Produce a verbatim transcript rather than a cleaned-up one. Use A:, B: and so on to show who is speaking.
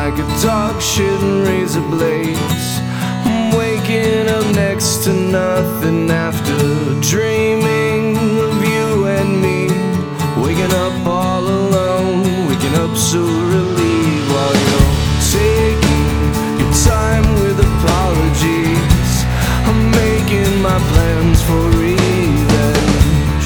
A: like a dog shitting razor blades. I'm waking up next to nothing after a drink.